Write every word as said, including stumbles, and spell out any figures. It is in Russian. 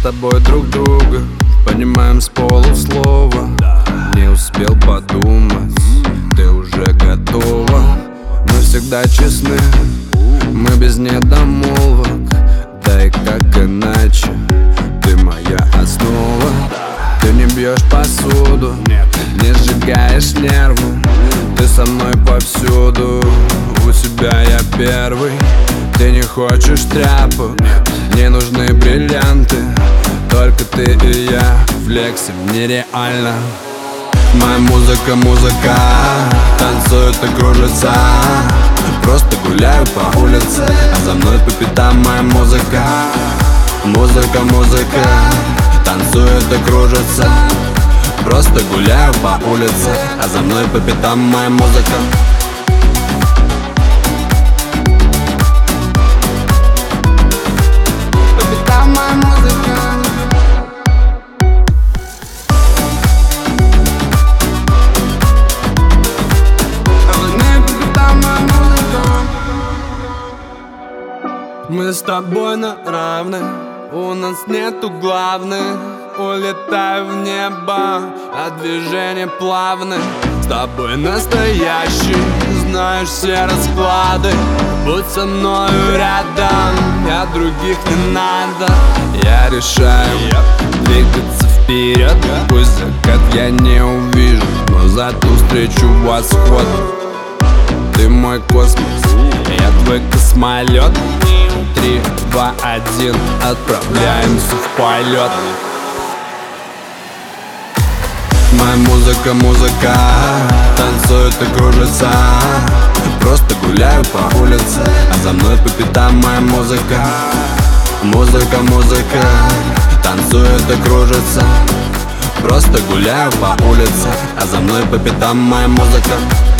тобой друг друга понимаем с полуслова. Не успел подумать, ты уже готова. Мы всегда честны, мы без недомолвок. Да и как иначе, ты моя основа. Ты не бьешь посуду, не сжигаешь нервы. Ты со мной повсюду, у тебя я первый. Ты не хочешь тряпок, не нужны бриллианты. Только ты и я, флексим нереально. Моя музыка, музыка, танцует и кружится. Просто гуляю по улице, а за мной по пятам моя музыка. Музыка, музыка, танцует и кружится. Просто гуляю по улице, а за мной по пятам моя музыка. По пятам моя музыка. А за мной по пятам моя музыка. Мы с тобой на равных, у нас нету главных. Улетаю в небо, а движение плавное. С тобой настоящий, знаешь все расклады. Будь со мною рядом, я других не надо. Я решаю двигаться вперед. Пусть закат я не увижу, но зато встречу восход. Ты мой космос, я твой космолет. Три, два, один, отправляемся в полет. Моя музыка, музыка, танцует и кружится. Просто гуляю по улице, а за мной по пятам моя музыка. Музыка, музыка, танцует и кружится. Просто гуляю по улице, а за мной по пятам моя музыка.